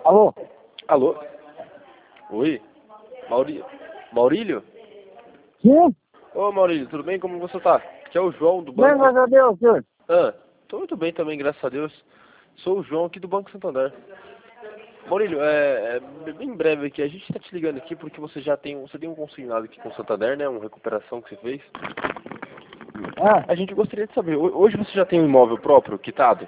Alô? Alô? Oi? Maurílio? Sim? Ô Maurílio, tudo bem? Como você tá? Aqui é o João do Bem, banco. graças a Deus, senhor. Tô muito bem também, graças a Deus. Sou o João aqui do Banco Santander. Maurílio, bem breve aqui, a gente tá te ligando aqui porque você tem um consignado aqui com o Santander, né? Uma recuperação que você fez. Ah, A gente gostaria de saber, hoje você já tem um imóvel próprio, quitado?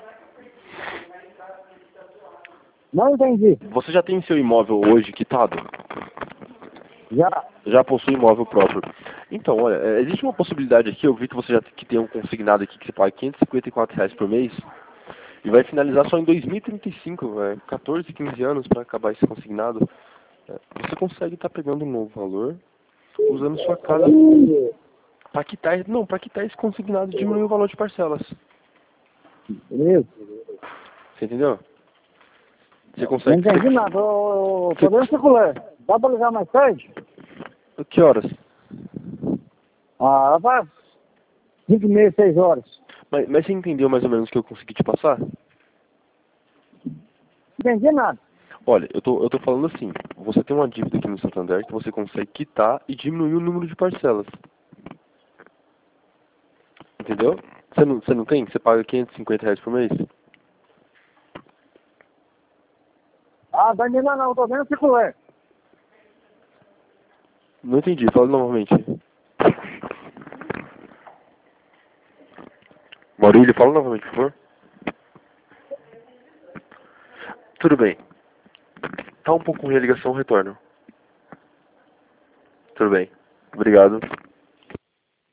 não entendi. Você já tem seu imóvel hoje quitado? Já. Já possui imóvel próprio. Então, olha, existe uma possibilidade aqui, eu vi que você que tem um consignado aqui que você paga R$ 554 por mês e vai finalizar só em 2035, 14, 15 anos para acabar esse consignado. Você consegue estar pegando um novo valor, usando sua casa para quitar, não, para quitar esse consignado e diminuir o valor de parcelas. Beleza. Você entendeu? Você Não consegue... entendi nada. Podemos circular. Dá pra ligar mais tarde? Que horas? Ah, vai 5h30, 6 horas. Mas você entendeu mais ou menos o que eu consegui te passar? Não entendi nada. Olha, eu tô falando assim, você tem uma dívida aqui no Santander que você consegue quitar e diminuir o número de parcelas. Entendeu? Você não tem? Você paga R$ 550 por mês? Ah, não entendi nada não. Tô vendo circular. Não entendi, fala novamente. Maurílio, fala novamente, por favor. Tudo bem. Tá um pouco ruim a ligação, retorno. Tudo bem. Obrigado.